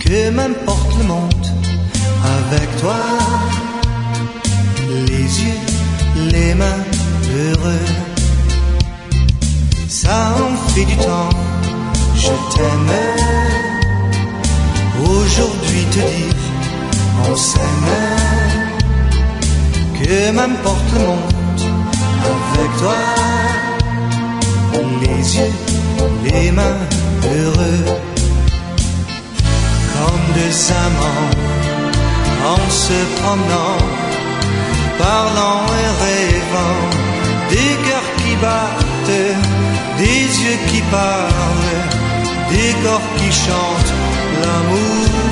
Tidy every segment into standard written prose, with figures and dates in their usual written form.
que m'importe le monde avec toi. Les yeux, les mains heureux, ça en fait du temps. Je t'aime. Aujourd'hui te dire on s'aime. Que m'importe le monde avec toi. Les yeux, les mains heureux, comme deux amants en se promenant, parlant et rêvant, des cœurs qui battent, des yeux qui parlent, des corps qui chantent l'amour,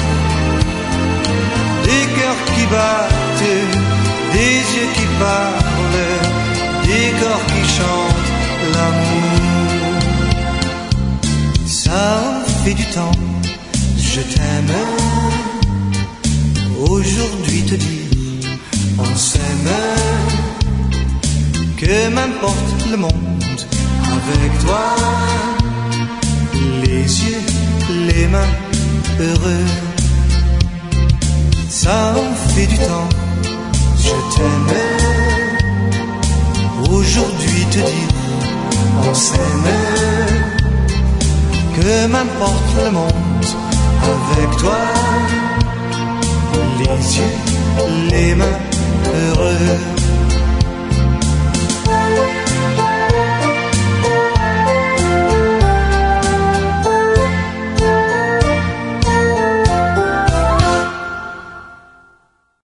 des cœurs qui battent, des yeux qui parlent, des corps qui chantent l'amour. Ça fait du temps, je t'aime. Aujourd'hui te dire on s'aime. Que m'importe le monde avec toi. Les yeux, les mains heureux, ça en fait du temps. Je t'aime. Aujourd'hui te dire on s'aime. Que m'importe le monde